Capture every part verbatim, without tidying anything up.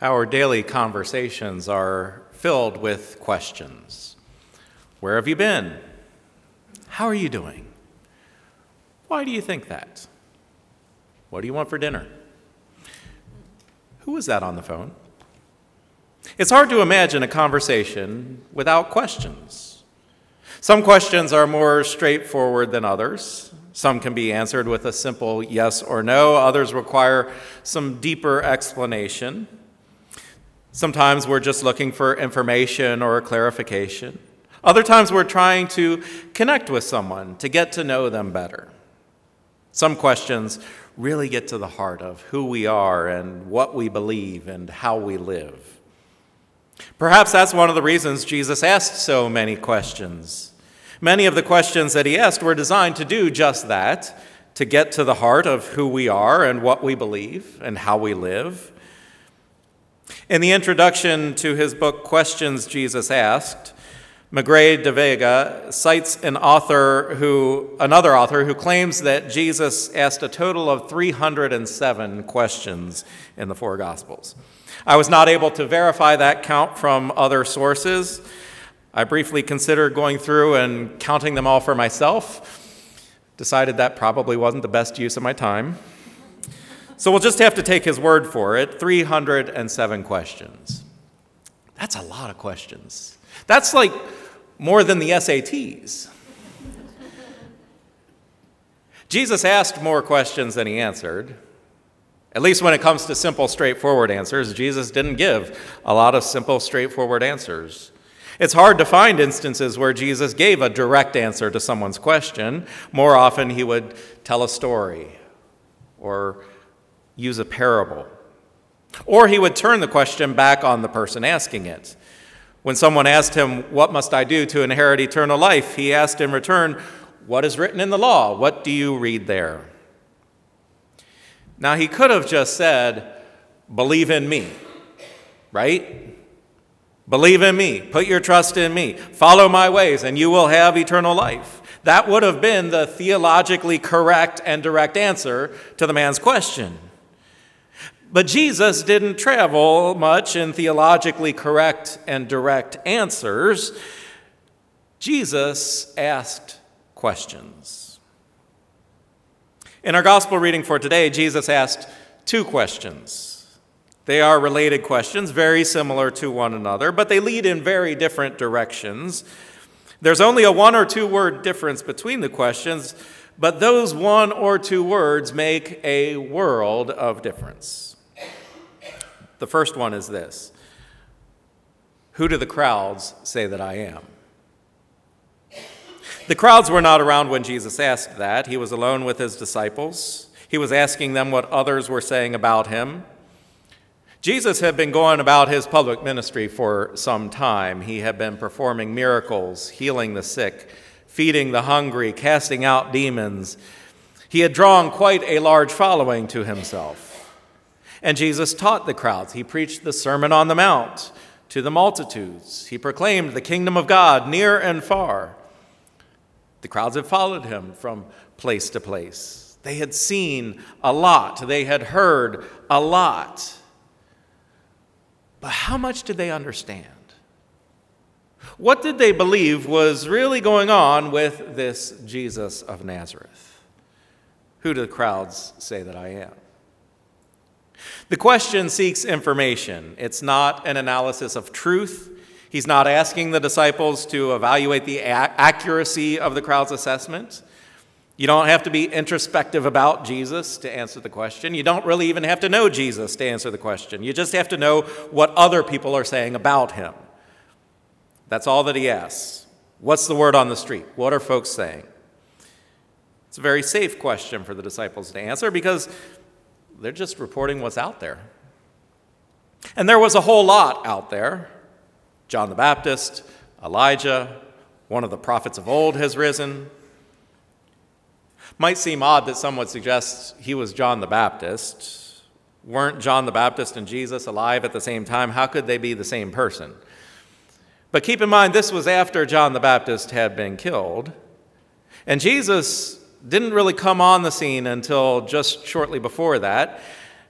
Our daily conversations are filled with questions. Where have you been? How are you doing? Why do you think that? What do you want for dinner? Who was that on the phone? It's hard to imagine a conversation without questions. Some questions are more straightforward than others. Some can be answered with a simple yes or no. Others require some deeper explanation. Sometimes we're just looking for information or clarification. Other times we're trying to connect with someone to get to know them better. Some questions really get to the heart of who we are and what we believe and how we live. Perhaps that's one of the reasons Jesus asked so many questions. Many of the questions that he asked were designed to do just that, to get to the heart of who we are and what we believe and how we live. In the introduction to his book, Questions Jesus Asked, Magrey de Vega cites an author who, another author who claims that Jesus asked a total of three hundred seven questions in the four Gospels. I was not able to verify that count from other sources. I briefly considered going through and counting them all for myself. Decided that probably wasn't the best use of my time. So we'll just have to take his word for it, three hundred seven questions. That's a lot of questions. That's like more than the S A Ts. Jesus asked more questions than he answered. At least when it comes to simple, straightforward answers, Jesus didn't give a lot of simple, straightforward answers. It's hard to find instances where Jesus gave a direct answer to someone's question. More often, he would tell a story or use a parable. Or he would turn the question back on the person asking it. When someone asked him, "What must I do to inherit eternal life?" he asked in return, "What is written in the law? What do you read there?" Now, he could have just said, "Believe in me," right? Believe in me, put your trust in me, follow my ways, and you will have eternal life. That would have been the theologically correct and direct answer to the man's question. But Jesus didn't travel much in theologically correct and direct answers. Jesus asked questions. In our gospel reading for today, Jesus asked two questions. They are related questions, very similar to one another, but they lead in very different directions. There's only a one or two word difference between the questions, but those one or two words make a world of difference. The first one is this: who do the crowds say that I am? The crowds were not around when Jesus asked that. He was alone with his disciples. He was asking them what others were saying about him. Jesus had been going about his public ministry for some time. He had been performing miracles, healing the sick, feeding the hungry, casting out demons. He had drawn quite a large following to himself. And Jesus taught the crowds. He preached the Sermon on the Mount to the multitudes. He proclaimed the kingdom of God near and far. The crowds had followed him from place to place. They had seen a lot. They had heard a lot. But how much did they understand? What did they believe was really going on with this Jesus of Nazareth? Who do the crowds say that I am? The question seeks information. It's not an analysis of truth. He's not asking the disciples to evaluate the a- accuracy of the crowd's assessment. You don't have to be introspective about Jesus to answer the question. You don't really even have to know Jesus to answer the question. You just have to know what other people are saying about him. That's all that he asks. What's the word on the street? What are folks saying? It's a very safe question for the disciples to answer because they're just reporting what's out there. And there was a whole lot out there. John the Baptist, Elijah, one of the prophets of old has risen. Might seem odd that some would suggest he was John the Baptist. Weren't John the Baptist and Jesus alive at the same time? How could they be the same person? But keep in mind, this was after John the Baptist had been killed. And Jesus didn't really come on the scene until just shortly before that.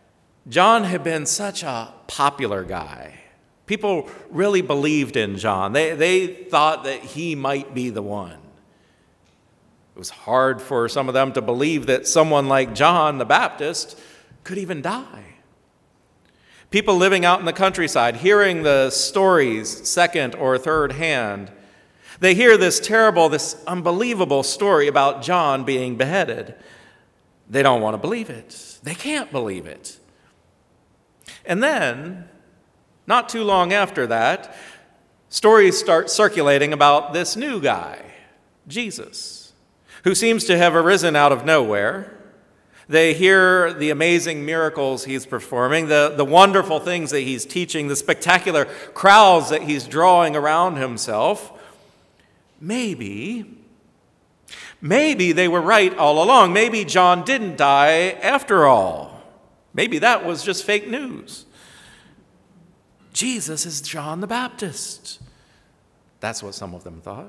John had been such a popular guy. People really believed in John. They, they thought that he might be the one. It was hard for some of them to believe that someone like John the Baptist could even die. People living out in the countryside, hearing the stories second or third hand, they hear this terrible, this unbelievable story about John being beheaded. They don't want to believe it. They can't believe it. And then, not too long after that, stories start circulating about this new guy, Jesus, who seems to have arisen out of nowhere. They hear the amazing miracles he's performing, the, the wonderful things that he's teaching, the spectacular crowds that he's drawing around himself. Maybe, maybe they were right all along. Maybe John didn't die after all. Maybe that was just fake news. Jesus is John the Baptist. That's what some of them thought.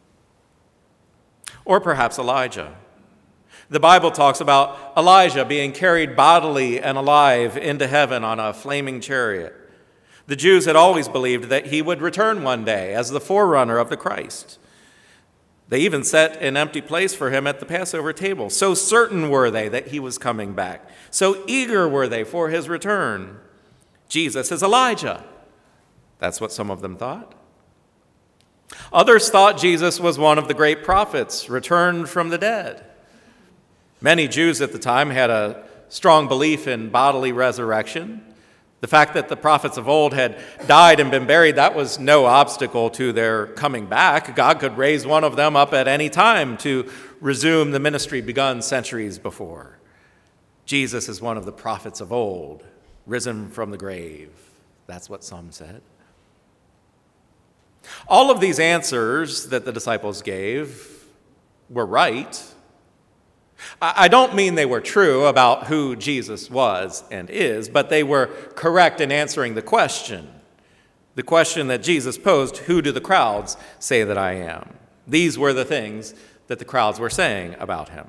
Or perhaps Elijah. The Bible talks about Elijah being carried bodily and alive into heaven on a flaming chariot. The Jews had always believed that he would return one day as the forerunner of the Christ. They even set an empty place for him at the Passover table. So certain were they that he was coming back. So eager were they for his return. Jesus is Elijah. That's what some of them thought. Others thought Jesus was one of the great prophets returned from the dead. Many Jews at the time had a strong belief in bodily resurrection. The fact that the prophets of old had died and been buried, that was no obstacle to their coming back. God could raise one of them up at any time to resume the ministry begun centuries before. Jesus is one of the prophets of old, risen from the grave. That's what some said. All of these answers that the disciples gave were right. I don't mean they were true about who Jesus was and is, but they were correct in answering the question. The question that Jesus posed, who do the crowds say that I am? These were the things that the crowds were saying about him.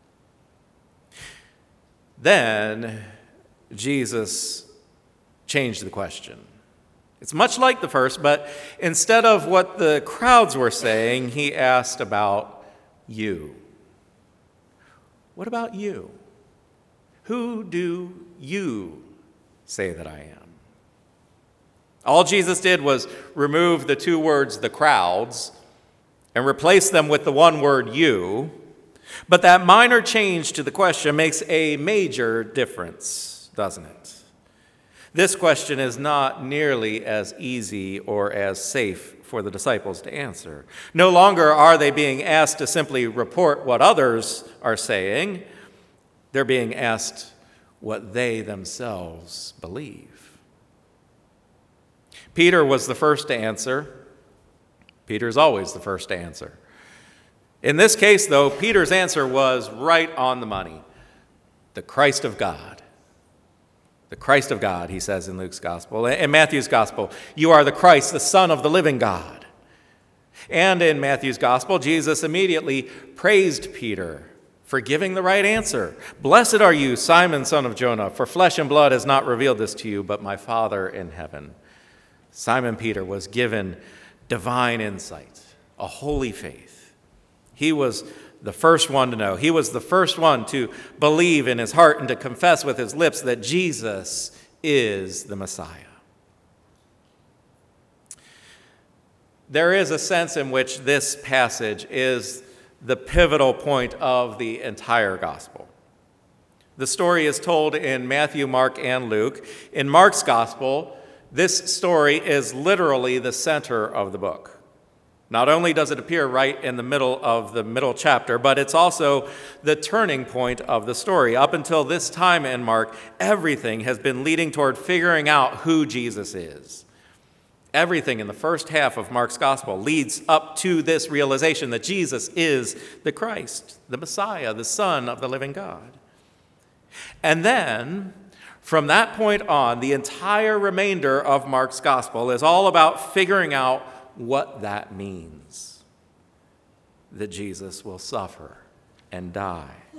Then Jesus changed the question. It's much like the first, but instead of what the crowds were saying, he asked about you. What about you? Who do you say that I am? All Jesus did was remove the two words, the crowds, and replace them with the one word, you. But that minor change to the question makes a major difference, doesn't it? This question is not nearly as easy or as safe for the disciples to answer. No longer are they being asked to simply report what others are saying. They're being asked what they themselves believe. Peter was the first to answer. Peter's always the first to answer. In this case, though, Peter's answer was right on the money. The Christ of God. The Christ of God, he says in Luke's gospel. In Matthew's gospel, you are the Christ, the Son of the living God. And in Matthew's gospel, Jesus immediately praised Peter for giving the right answer. Blessed are you, Simon, son of Jonah, for flesh and blood has not revealed this to you, but my Father in heaven. Simon Peter was given divine insight, a holy faith. He was the first one to know. He was the first one to believe in his heart and to confess with his lips that Jesus is the Messiah. There is a sense in which this passage is the pivotal point of the entire gospel. The story is told in Matthew, Mark, and Luke. In Mark's gospel, this story is literally the center of the book. Not only does it appear right in the middle of the middle chapter, but it's also the turning point of the story. Up until this time in Mark, everything has been leading toward figuring out who Jesus is. Everything in the first half of Mark's gospel leads up to this realization that Jesus is the Christ, the Messiah, the Son of the living God. And then, from that point on, the entire remainder of Mark's gospel is all about figuring out what that means. That Jesus will suffer and die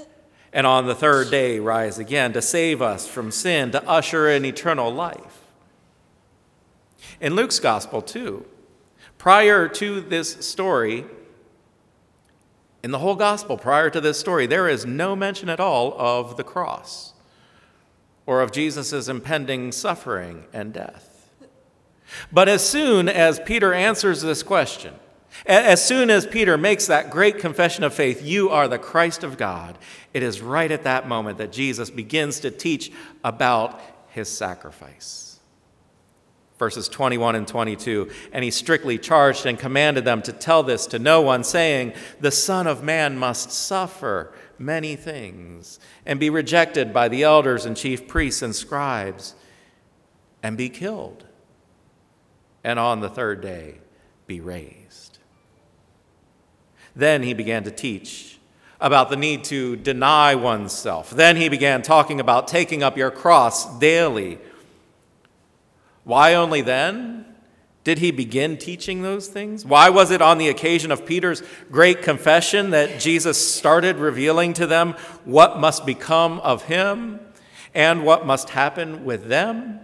and on the third day rise again to save us from sin, to usher in eternal life. In Luke's gospel, too, prior to this story, in the whole gospel, prior to this story, there is no mention at all of the cross or of Jesus' impending suffering and death. But as soon as Peter answers this question, as soon as Peter makes that great confession of faith, you are the Christ of God, it is right at that moment that Jesus begins to teach about his sacrifice. Verses twenty-one and twenty-two, and he strictly charged and commanded them to tell this to no one, saying, the Son of Man must suffer many things and be rejected by the elders and chief priests and scribes and be killed, and on the third day be raised. Then he began to teach about the need to deny oneself. Then he began talking about taking up your cross daily. Why only then did he begin teaching those things? Why was it on the occasion of Peter's great confession that Jesus started revealing to them what must become of him and what must happen with them?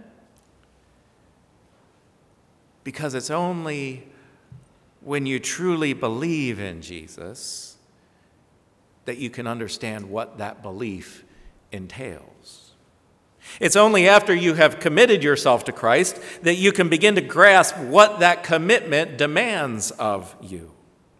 Because it's only when you truly believe in Jesus that you can understand what that belief entails. It's only after you have committed yourself to Christ that you can begin to grasp what that commitment demands of you.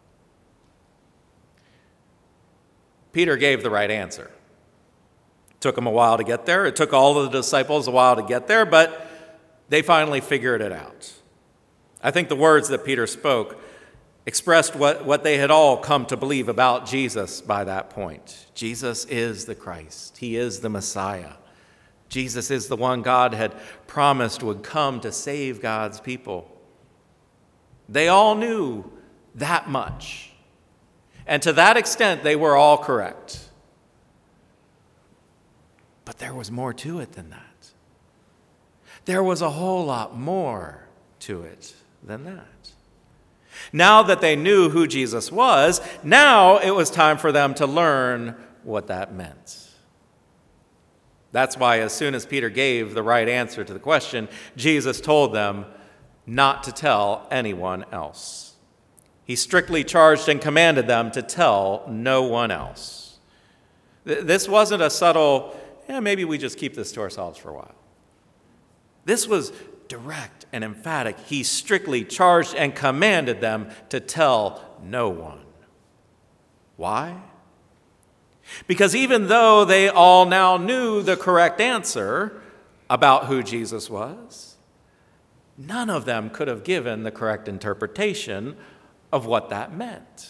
Peter gave the right answer. It took him a while to get there. It took all of the disciples a while to get there, but they finally figured it out. I think the words that Peter spoke expressed what, what they had all come to believe about Jesus by that point. Jesus is the Christ. He is the Messiah. Jesus is the one God had promised would come to save God's people. They all knew that much. And to that extent, they were all correct. But there was more to it than that. There was a whole lot more to it than that. Now that they knew who Jesus was, now it was time for them to learn what that meant. That's why as soon as Peter gave the right answer to the question, Jesus told them not to tell anyone else. He strictly charged and commanded them to tell no one else. This wasn't a subtle, yeah, maybe we just keep this to ourselves for a while. This was direct and emphatic. He strictly charged and commanded them to tell no one. Why? Because even though they all now knew the correct answer about who Jesus was, none of them could have given the correct interpretation of what that meant.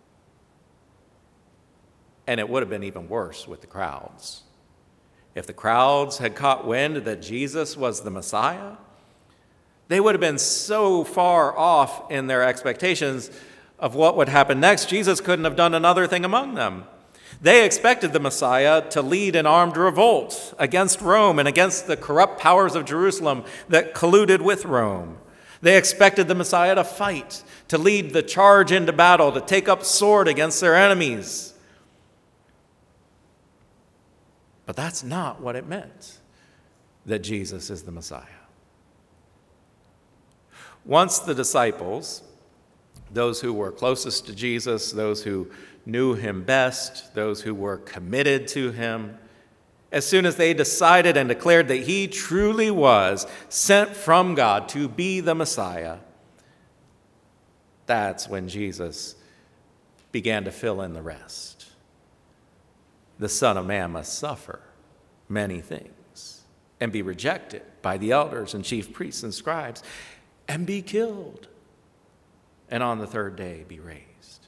And it would have been even worse with the crowds. If the crowds had caught wind that Jesus was the Messiah, they would have been so far off in their expectations of what would happen next, Jesus couldn't have done another thing among them. They expected the Messiah to lead an armed revolt against Rome and against the corrupt powers of Jerusalem that colluded with Rome. They expected the Messiah to fight, to lead the charge into battle, to take up sword against their enemies. But that's not what it meant, that Jesus is the Messiah. Once the disciples, those who were closest to Jesus, those who knew him best, those who were committed to him, as soon as they decided and declared that he truly was sent from God to be the Messiah, that's when Jesus began to fill in the rest. The Son of Man must suffer many things and be rejected by the elders and chief priests and scribes and be killed, and on the third day be raised.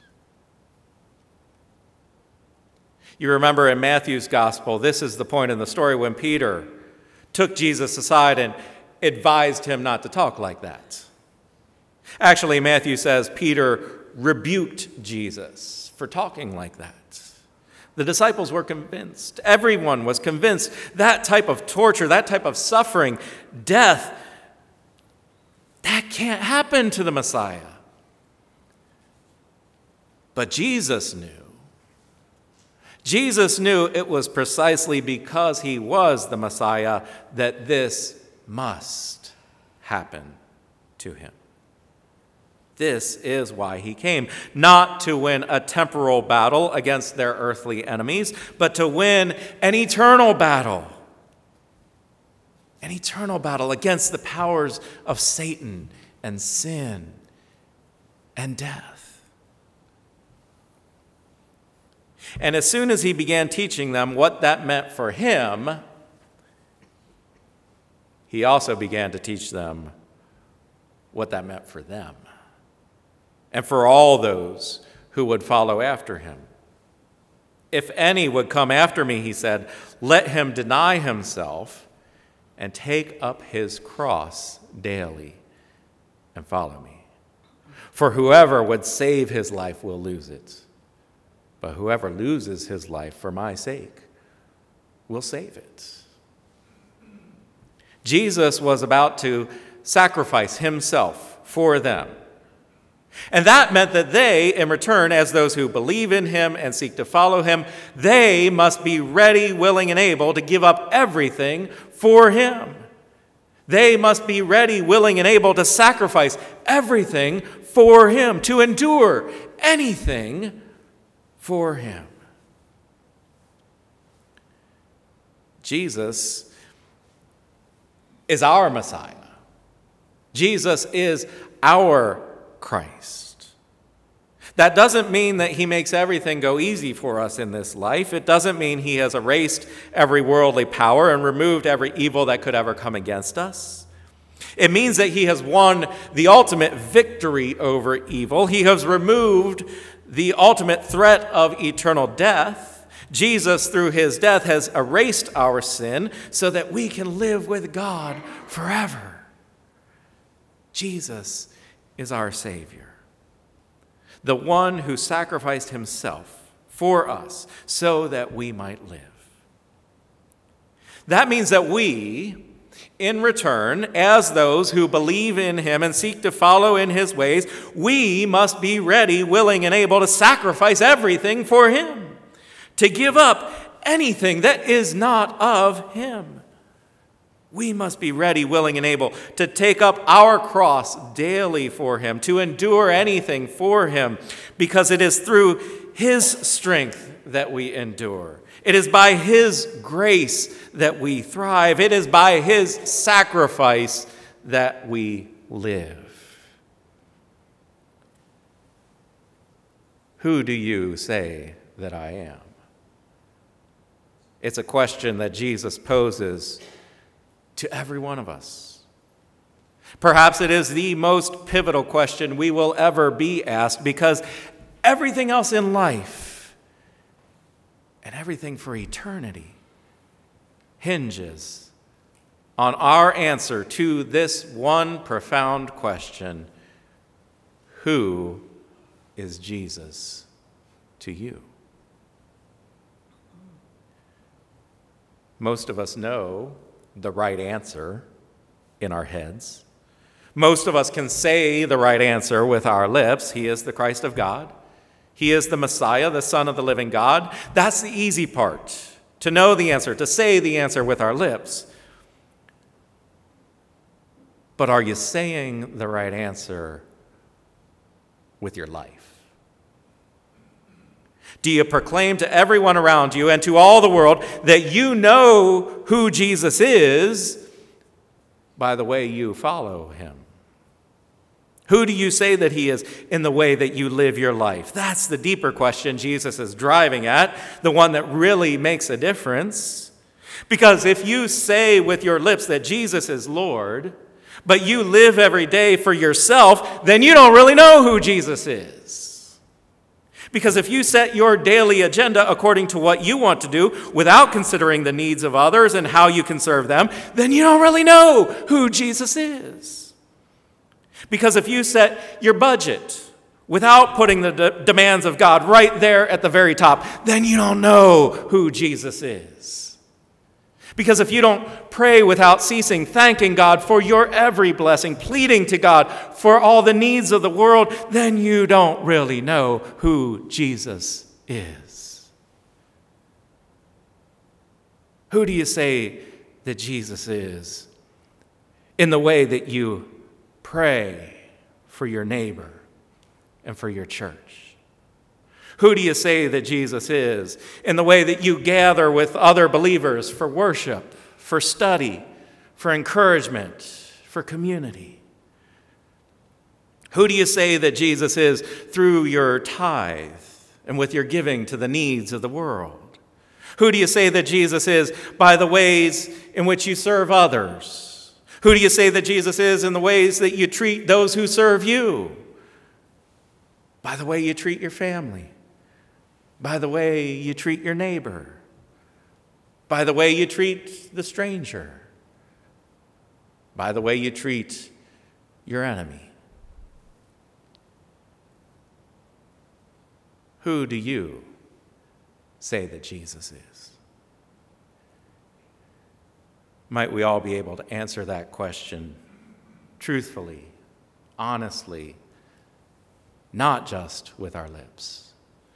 You remember in Matthew's gospel, this is the point in the story when Peter took Jesus aside and advised him not to talk like that. Actually, Matthew says Peter rebuked Jesus for talking like that. The disciples were convinced, everyone was convinced that type of torture, that type of suffering, death, that can't happen to the Messiah. But Jesus knew. Jesus knew it was precisely because he was the Messiah that this must happen to him. This is why he came, not to win a temporal battle against their earthly enemies, but to win an eternal battle. An eternal battle against the powers of Satan and sin and death. And as soon as he began teaching them what that meant for him, he also began to teach them what that meant for them and for all those who would follow after him. If any would come after me, he said, let him deny himself and take up his cross daily and follow me. For whoever would save his life will lose it, but whoever loses his life for my sake will save it. Jesus was about to sacrifice himself for them. And that meant that they, in return, as those who believe in him and seek to follow him, they must be ready, willing, and able to give up everything for him. They must be ready, willing, and able to sacrifice everything for him, to endure anything for him. Jesus is our Messiah. Jesus is our Christ. That doesn't mean that he makes everything go easy for us in this life. It doesn't mean he has erased every worldly power and removed every evil that could ever come against us. It means that he has won the ultimate victory over evil. He has removed the ultimate threat of eternal death. Jesus, through his death, has erased our sin so that we can live with God forever. Jesus is our Savior, the one who sacrificed himself for us so that we might live. That means that we, in return, as those who believe in him and seek to follow in his ways, we must be ready, willing, and able to sacrifice everything for him, to give up anything that is not of him. We must be ready, willing, and able to take up our cross daily for him, to endure anything for him, because it is through his strength that we endure. It is by his grace that we thrive. It is by his sacrifice that we live. Who do you say that I am? It's a question that Jesus poses to every one of us. Perhaps it is the most pivotal question we will ever be asked, because everything else in life and everything for eternity hinges on our answer to this one profound question: who is Jesus to you? Most of us know the right answer in our heads. Most of us can say the right answer with our lips. He is the Christ of God. He is the Messiah, the Son of the living God. That's the easy part, to know the answer, to say the answer with our lips. But are you saying the right answer with your life? Do you proclaim to everyone around you and to all the world that you know who Jesus is by the way you follow him? Who do you say that he is in the way that you live your life? That's the deeper question Jesus is driving at, the one that really makes a difference. Because if you say with your lips that Jesus is Lord, but you live every day for yourself, then you don't really know who Jesus is. Because if you set your daily agenda according to what you want to do without considering the needs of others and how you can serve them, then you don't really know who Jesus is. Because if you set your budget without putting the de- demands of God right there at the very top, then you don't know who Jesus is. Because if you don't pray without ceasing, thanking God for your every blessing, pleading to God for all the needs of the world, then you don't really know who Jesus is. Who do you say that Jesus is in the way that you pray for your neighbor and for your church? Who do you say that Jesus is in the way that you gather with other believers for worship, for study, for encouragement, for community? Who do you say that Jesus is through your tithe and with your giving to the needs of the world? Who do you say that Jesus is by the ways in which you serve others? Who do you say that Jesus is in the ways that you treat those who serve you? By the way you treat your family, by the way you treat your neighbor, by the way you treat the stranger, by the way you treat your enemy. Who do you say that Jesus is? Might we all be able to answer that question truthfully, honestly, not just with our lips,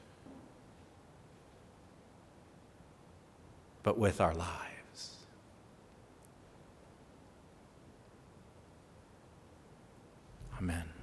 but with our lives. Amen.